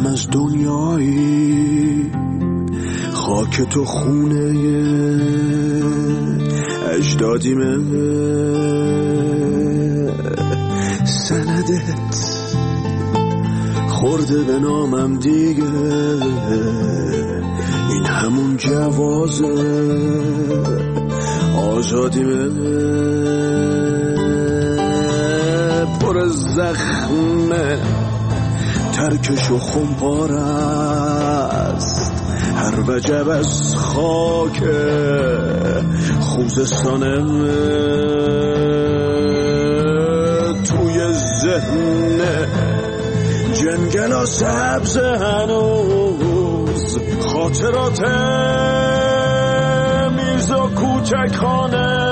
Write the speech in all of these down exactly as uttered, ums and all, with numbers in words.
از دنیایی، خاک تو خونه اجدادیمه، سندت خورده به نامم دیگه، این همون جوازه آزادیمه، پر زخمه ترکش و خمپار است، هر وجب از خاک خوزستانه، توی ذهن جنگلا سبز هنوز خاطرات میز و کوچک خانه،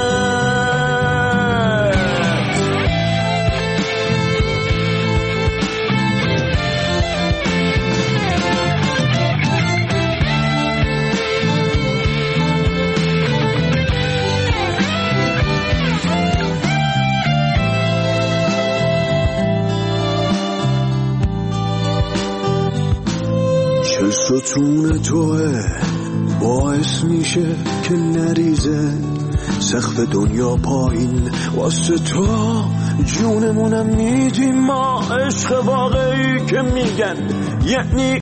چه ستون توه باعث میشه که نریزه سقف دنیا پایین، واسه تو جونمونم میدیم ما، عشق واقعی که میگن یعنی